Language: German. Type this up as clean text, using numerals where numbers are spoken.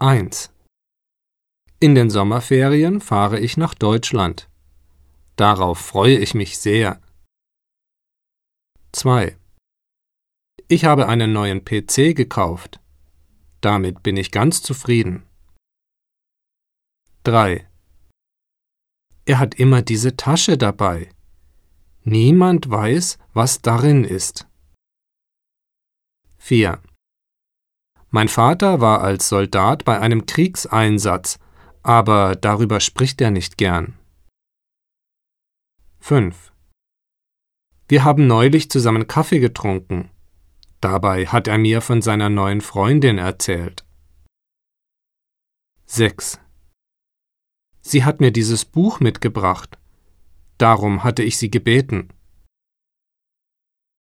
1. In den Sommerferien fahre ich nach Deutschland. Darauf freue ich mich sehr. 2. Ich habe einen neuen PC gekauft. Damit bin ich ganz zufrieden. 3. Er hat immer diese Tasche dabei. Niemand weiß, was darin ist. 4. Mein Vater war als Soldat bei einem Kriegseinsatz, aber darüber spricht er nicht gern. 5. Wir haben neulich zusammen Kaffee getrunken. Dabei hat er mir von seiner neuen Freundin erzählt. 6. Sie hat mir dieses Buch mitgebracht. Darum hatte ich sie gebeten.